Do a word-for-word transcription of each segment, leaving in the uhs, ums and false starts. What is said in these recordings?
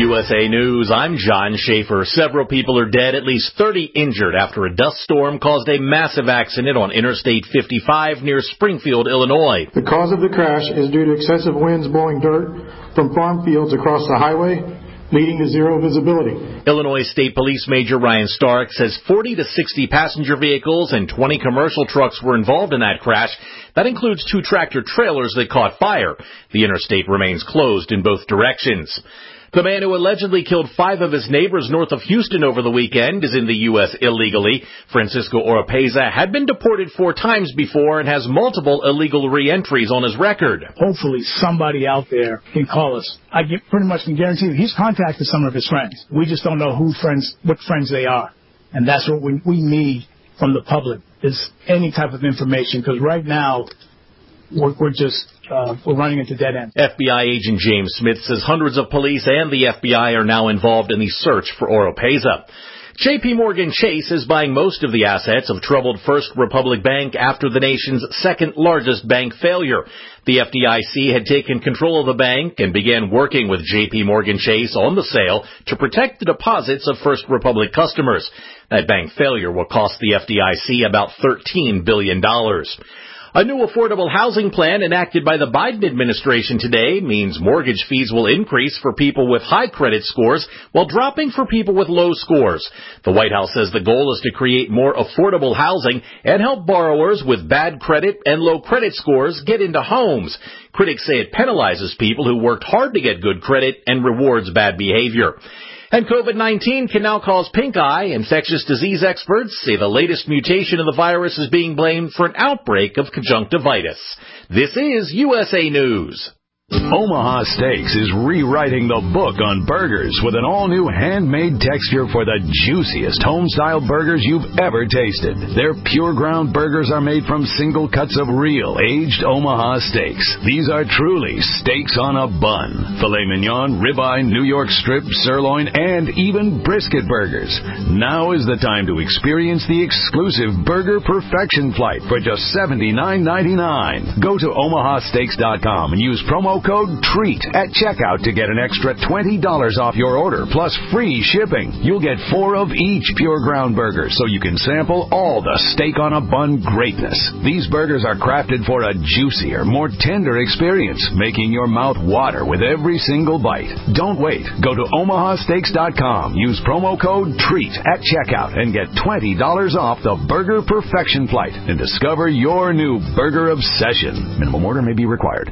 U S A News, I'm John Schaefer. Several people are dead, at least thirty injured after a dust storm caused a massive accident on Interstate fifty-five near Springfield, Illinois. The cause of the crash is due to excessive winds blowing dirt from farm fields across the highway, leading to zero visibility. Illinois State Police Major Ryan Stark says forty to sixty passenger vehicles and twenty commercial trucks were involved in that crash. That includes two tractor trailers that caught fire. The interstate remains closed in both directions. The man who allegedly killed five of his neighbors north of Houston over the weekend is in the U S illegally. Francisco Oropeza had been deported four times before and has multiple illegal reentries on his record. Hopefully somebody out there can call us. I get, pretty much can guarantee you he's contacted some of his friends. We just don't know who friends, what friends they are. And that's what we, we need from the public is any type of information, because right now we're, we're just... Uh, we're running into dead ends. F B I agent James Smith says hundreds of police and the F B I are now involved in the search for Oropeza. J P Morgan Chase is buying most of the assets of troubled First Republic Bank after the nation's second largest bank failure. The F D I C had taken control of the bank and began working with J P Morgan Chase on the sale to protect the deposits of First Republic customers. That bank failure will cost the F D I C about thirteen billion dollars. A new affordable housing plan enacted by the Biden administration today means mortgage fees will increase for people with high credit scores while dropping for people with low scores. The White House says the goal is to create more affordable housing and help borrowers with bad credit and low credit scores get into homes. Critics say it penalizes people who worked hard to get good credit and rewards bad behavior. And COVID nineteen can now cause pink eye. Infectious disease experts say the latest mutation of the virus is being blamed for an outbreak of conjunctivitis. This is U S A News. Omaha Steaks is rewriting the book on burgers with an all-new handmade texture for the juiciest home-style burgers you've ever tasted. Their pure ground burgers are made from single cuts of real, aged Omaha steaks. These are truly steaks on a bun. Filet mignon, ribeye, New York strip, sirloin, and even brisket burgers. Now is the time to experience the exclusive Burger Perfection Flight for just seventy-nine ninety-nine. Go to omaha steaks dot com and use promo code TREAT at checkout to get an extra twenty dollars off your order, plus free shipping. You'll get four of each pure ground burger, so you can sample all the steak on a bun greatness. These burgers are crafted for a juicier, more tender experience, making your mouth water with every single bite. Don't wait. Go to omaha steaks dot com, use promo code TREAT at checkout, and get twenty dollars off the Burger Perfection Flight and discover your new burger obsession. Minimum order may be required.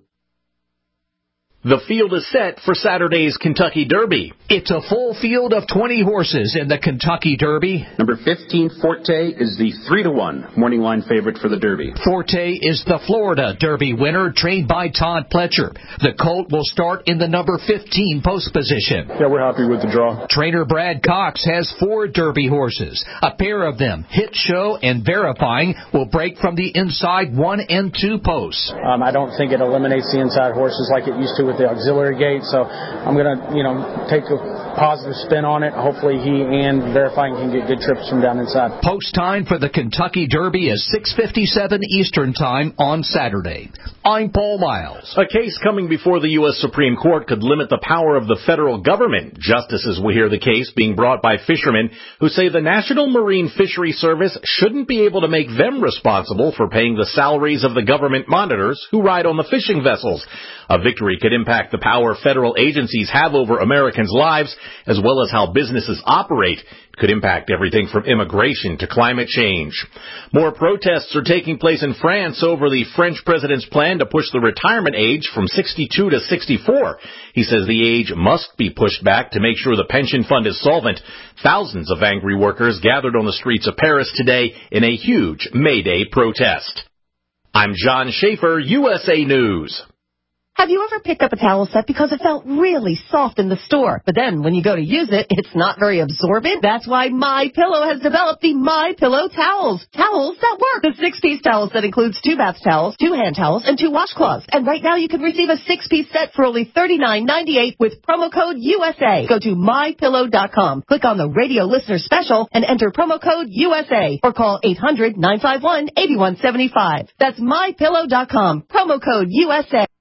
The field is set for Saturday's Kentucky Derby. It's a full field of twenty horses in the Kentucky Derby. Number fifteen, Forte, is the three to one morning line favorite for the Derby. Forte is the Florida Derby winner, trained by Todd Pletcher. The colt will start in the number fifteen post position. Yeah, we're happy with the draw. Trainer Brad Cox has four Derby horses. A pair of them, Hit Show and Verifying, will break from the inside one and two posts. Um, I don't think it eliminates the inside horses like it used to with the auxiliary gate, so I'm going to, you know, take a positive spin on it. Hopefully he and Verifying can get good trips from down inside. Post time for the Kentucky Derby is six fifty-seven Eastern Time on Saturday. I'm Paul Miles. A case coming before the U S Supreme Court could limit the power of the federal government. Justices will hear the case being brought by fishermen who say the National Marine Fishery Service shouldn't be able to make them responsible for paying the salaries of the government monitors who ride on the fishing vessels. A victory could impact the power federal agencies have over Americans' lives, as well as how businesses operate. It could impact everything from immigration to climate change. More protests are taking place in France over the French president's plan to push the retirement age from sixty-two to sixty-four. He says the age must be pushed back to make sure the pension fund is solvent. Thousands of angry workers gathered on the streets of Paris today in a huge May Day protest. I'm John Schaefer, U S A News. Have you ever picked up a towel set because it felt really soft in the store, but then when you go to use it, it's not very absorbent? That's why MyPillow has developed the MyPillow towels. Towels that work. The six-piece towel set includes two bath towels, two hand towels, and two washcloths. And right now you can receive a six-piece set for only thirty-nine ninety-eight with promo code U S A. Go to my pillow dot com, click on the radio listener special, and enter promo code U S A, or call eight hundred nine five one eight one seven five. That's my pillow dot com, promo code U S A.